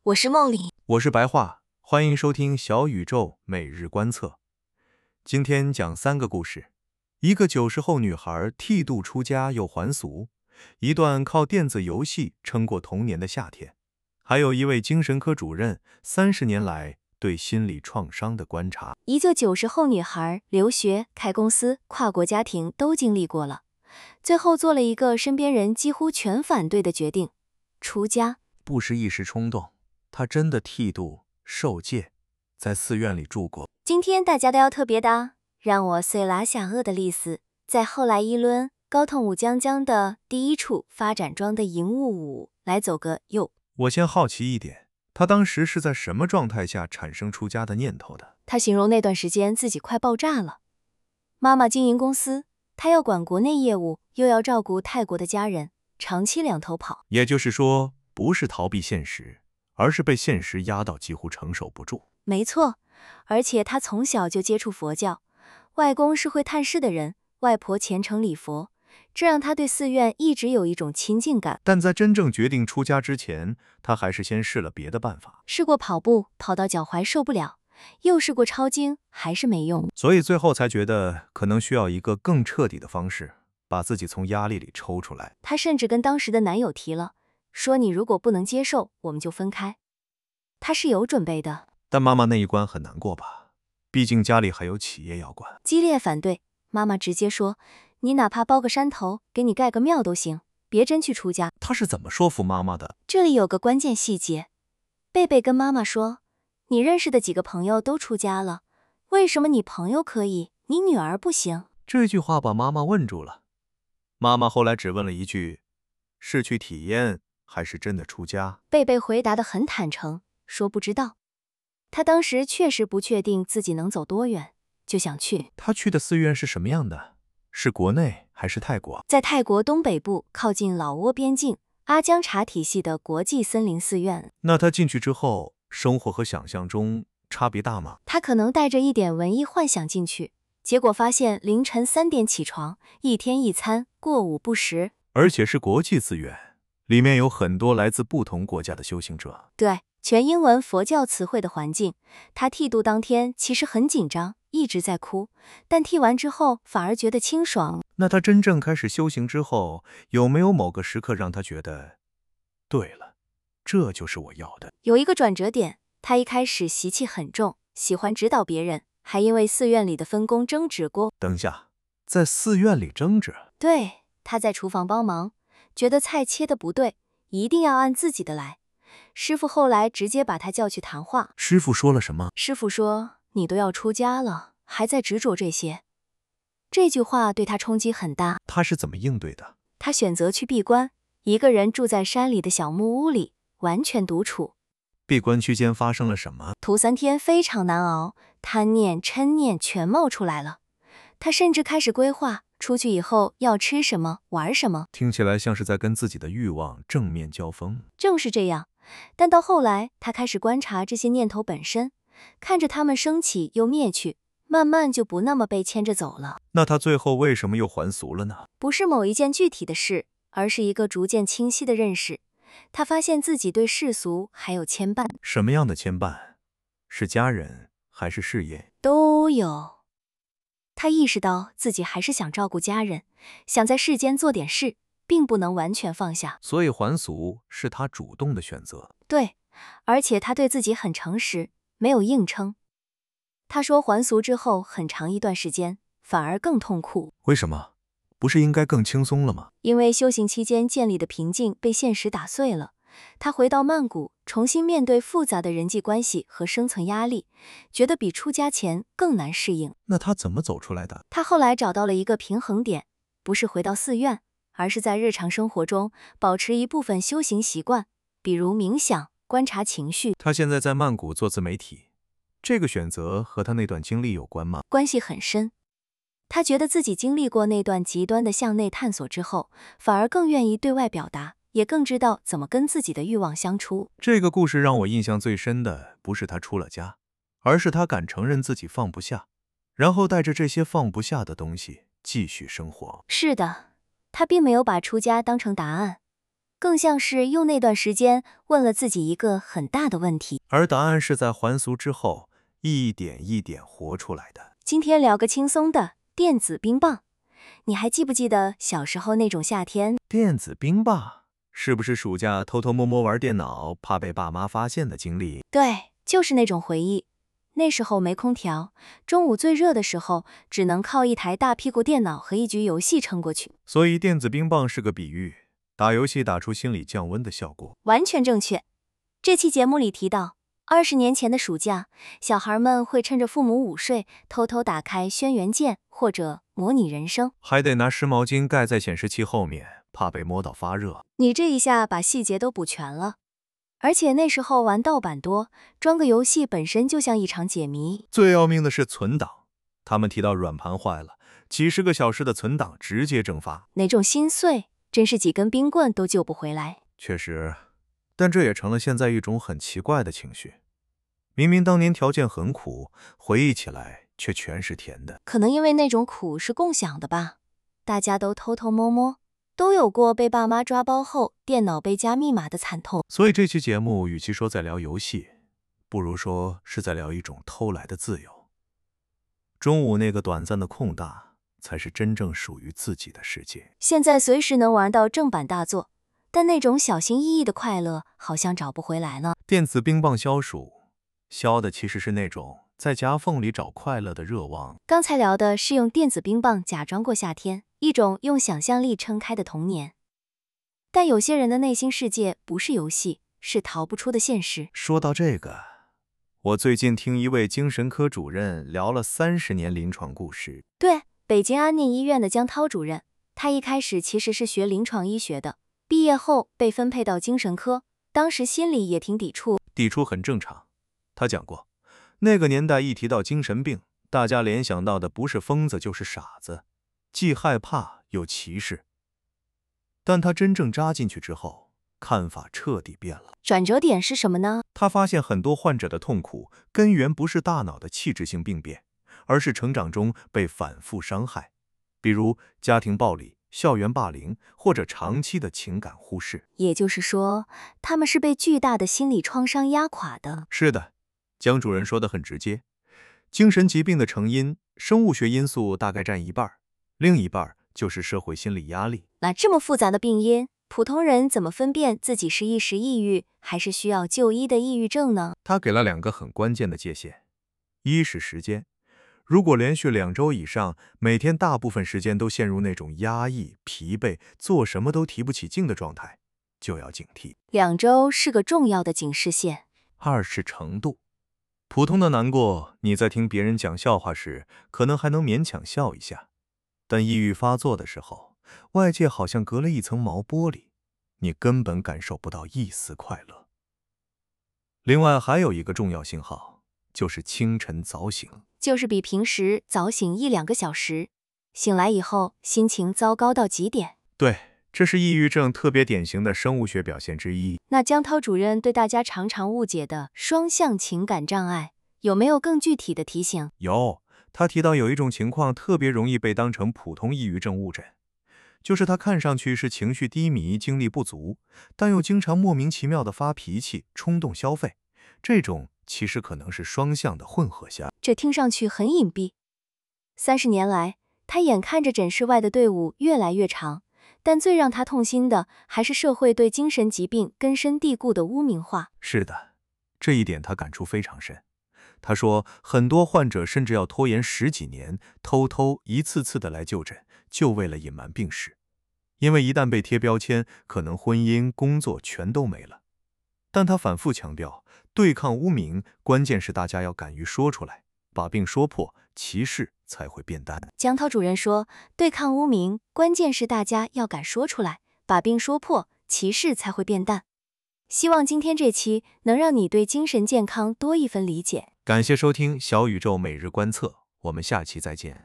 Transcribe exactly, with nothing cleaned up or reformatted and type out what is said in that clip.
我是梦里。 我是白话，欢迎收听小宇宙每日观测。今天讲三个故事：一个九十后女孩剃度出家又还俗，一段靠电子游戏撑过童年的夏天，还有一位精神科主任三十年来对心理创伤的观察。 一个九十后女孩留学、开公司、跨国家庭都经历过了，最后做了一个身边人几乎全反对的决定：出家。 不是一时冲动，她真的剃度受戒，在寺院里住过。 今天大家都要特别的，让我碎拉下颚的丽丝，在后来一轮高通武江江的第一处发展庄的营务舞来走个又。 我先好奇一点，她当时是在什么状态下产生出家的念头的？ 她形容那段时间自己快爆炸了。妈妈经营公司，她要管国内业务，又要照顾泰国的家人，长期两头跑。 也就是说，不是逃避现实，而是被现实压到几乎承受不住。 没错，而且她从小就接触佛教，外公是会探视的人，外婆虔诚礼佛，这让她对寺院一直有一种亲近感。 但在真正决定出家之前，她还是先试了别的办法。 试过跑步，跑到脚踝受不了，又试过抄经，还是没用， 所以最后才觉得可能需要一个更彻底的方式，把自己从压力里抽出来。 她甚至跟当时的男友提了，说你如果不能接受，我们就分开。她是有准备的。 但妈妈那一关很难过吧？毕竟家里还有企业要管。 激烈反对，妈妈直接说，你哪怕包个山头，给你盖个庙都行，别真去出家。 她是怎么说服妈妈的？ 这里有个关键细节，贝贝跟妈妈说，你认识的几个朋友都出家了，为什么你朋友可以，你女儿不行？ 这句话把妈妈问住了。妈妈后来只问了一句，是去体验还是真的出家？ 贝贝回答得很坦诚，说不知道。他当时确实不确定自己能走多远，就想去。 他去的寺院是什么样的？是国内还是泰国？ 在泰国东北部靠近老挝边境，阿姜查体系的国际森林寺院。 那他进去之后，生活和想象中差别大吗？ 他可能带着一点文艺幻想进去，结果发现凌晨三点起床，一天一餐，过午不食。 而且是国际寺院，里面有很多来自不同国家的修行者。 对，全英文佛教词汇的环境。他剃度当天其实很紧张，一直在哭，但剃完之后反而觉得清爽。 那他真正开始修行之后，有没有某个时刻让他觉得，对了，这就是我要的？ 有一个转折点，他一开始习气很重，喜欢指导别人，还因为寺院里的分工争执过。 等下，在寺院里争执？ 对，他在厨房帮忙，觉得菜切的不对，一定要按自己的来。师傅后来直接把他叫去谈话。 师傅说了什么？ 师傅说，你都要出家了，还在执着这些。这句话对他冲击很大。 他是怎么应对的？ 他选择去闭关，一个人住在山里的小木屋里，完全独处。 闭关期间发生了什么？ 头三天非常难熬，贪念、嗔念全冒出来了。他甚至开始规划出去以后要吃什么、玩什么。 听起来像是在跟自己的欲望正面交锋。 正是这样，但到后来，他开始观察这些念头本身，看着它们升起又灭去，慢慢就不那么被牵着走了。 那他最后为什么又还俗了呢？ 不是某一件具体的事，而是一个逐渐清晰的认识。他发现自己对世俗还有牵绊。 什么样的牵绊？是家人还是事业？ 都有。他意识到自己还是想照顾家人，想在世间做点事，并不能完全放下。 所以还俗是他主动的选择。 对，而且他对自己很诚实，没有硬撑。他说还俗之后很长一段时间反而更痛苦。 为什么？不是应该更轻松了吗？ 因为修行期间建立的平静被现实打碎了。他回到曼谷，重新面对复杂的人际关系和生存压力，觉得比出家前更难适应。 那他怎么走出来的？ 他后来找到了一个平衡点，不是回到寺院，而是在日常生活中保持一部分修行习惯，比如冥想、观察情绪。 他现在在曼谷做自媒体，这个选择和他那段经历有关吗？ 关系很深。他觉得自己经历过那段极端的向内探索之后，反而更愿意对外表达，也更知道怎么跟自己的欲望相处。 这个故事让我印象最深的，不是他出了家，而是他敢承认自己放不下，然后带着这些放不下的东西继续生活。 是的，他并没有把出家当成答案， 更像是用那段时间问了自己一个很大的问题， 而答案是在还俗之后一点一点活出来的。 今天聊个轻松的电子冰棒。你还记不记得小时候那种夏天？ 电子冰棒是不是暑假偷偷摸摸玩电脑，怕被爸妈发现的经历？ 对，就是那种回忆。那时候没空调，中午最热的时候，只能靠一台大屁股电脑和一局游戏撑过去。 所以电子冰棒是个比喻，打游戏打出心理降温的效果。 完全正确。这期节目里提到，二十年前的暑假，小孩们会趁着父母午睡，偷偷打开《轩辕剑》或者模拟人生， 还得拿湿毛巾盖在显示器后面，怕被摸到发热。 你这一下把细节都补全了。而且那时候玩盗版多，装个游戏本身就像一场解谜。 最要命的是存档，他们提到软盘坏了，几十个小时的存档直接蒸发， 那种心碎，真是几根冰棍都救不回来。 确实，但这也成了现在一种很奇怪的情绪。明明当年条件很苦，回忆起来却全是甜的。 可能因为那种苦是共享的吧，大家都偷偷摸摸，都有过被爸妈抓包后电脑被加密码的惨痛。 所以这期节目与其说在聊游戏，不如说是在聊一种偷来的自由。中午那个短暂的空档，才是真正属于自己的世界。 现在随时能玩到正版大作，但那种小心翼翼的快乐好像找不回来了。 电子冰棒消暑，消的其实是那种在夹缝里找快乐的热望。 刚才聊的是用电子冰棒假装过夏天，一种用想象力撑开的童年。但有些人的内心世界不是游戏，是逃不出的现实。 说到这个，我最近听一位精神科主任聊了三十年临床故事。 对，北京安宁医院的江涛主任，他一开始其实是学临床医学的，毕业后被分配到精神科，当时心里也挺抵触。 抵触很正常。他讲过，那个年代一提到精神病，大家联想到的不是疯子就是傻子，既害怕又歧视。但他真正扎进去之后，看法彻底变了。 转折点是什么呢？ 他发现很多患者的痛苦根源不是大脑的器质性病变，而是成长中被反复伤害，比如家庭暴力、校园霸凌或者长期的情感忽视。 也就是说，他们是被巨大的心理创伤压垮的。 是的，江主任说得很直接，精神疾病的成因，生物学因素大概占一半，另一半就是社会心理压力。 那这么复杂的病因，普通人怎么分辨自己是一时抑郁，还是需要就医的抑郁症呢？ 他给了两个很关键的界限，一是时间，如果连续两周以上，每天大部分时间都陷入那种压抑、疲惫、做什么都提不起劲的状态，就要警惕。 两周是个重要的警示线。 二是程度，普通的难过，你在听别人讲笑话时，可能还能勉强笑一下，但抑郁发作的时候，外界好像隔了一层毛玻璃，你根本感受不到一丝快乐。另外还有一个重要信号，就是清晨早醒， 就是比平时早醒一两个小时，醒来以后心情糟糕到极点。 对，这是抑郁症特别典型的生物学表现之一。 那江涛主任对大家常常误解的双向情感障碍，有没有更具体的提醒？ 有，他提到有一种情况特别容易被当成普通抑郁症误诊，就是他看上去是情绪低迷、精力不足，但又经常莫名其妙的发脾气、冲动消费，这种其实可能是双向的混合项。 这听上去很隐蔽。三十年来，他眼看着诊室外的队伍越来越长，但最让他痛心的还是社会对精神疾病根深蒂固的污名化。 是的，这一点他感触非常深。他说，很多患者甚至要拖延十几年，偷偷一次次的来就诊，就为了隐瞒病史。因为一旦被贴标签，可能婚姻、工作全都没了。但他反复强调，对抗污名，关键是大家要敢于说出来，把病说破，歧视才会变淡。 江涛主任说，对抗污名，关键是大家要敢说出来，把病说破，歧视才会变淡。希望今天这期能让你对精神健康多一分理解。 感谢收听小宇宙每日观测，我们下期再见。